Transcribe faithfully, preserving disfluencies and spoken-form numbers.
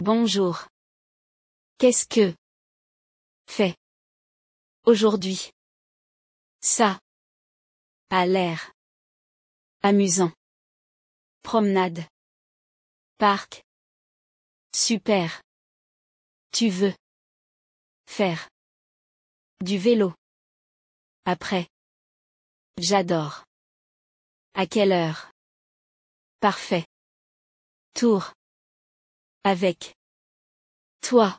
Bonjour. Qu'est-ce que fait aujourd'hui? Ça a l'air amusant. Promenade. Parc. Super. Tu veux faire du vélo après? J'adore. À quelle heure? Parfait. Tour avec toi.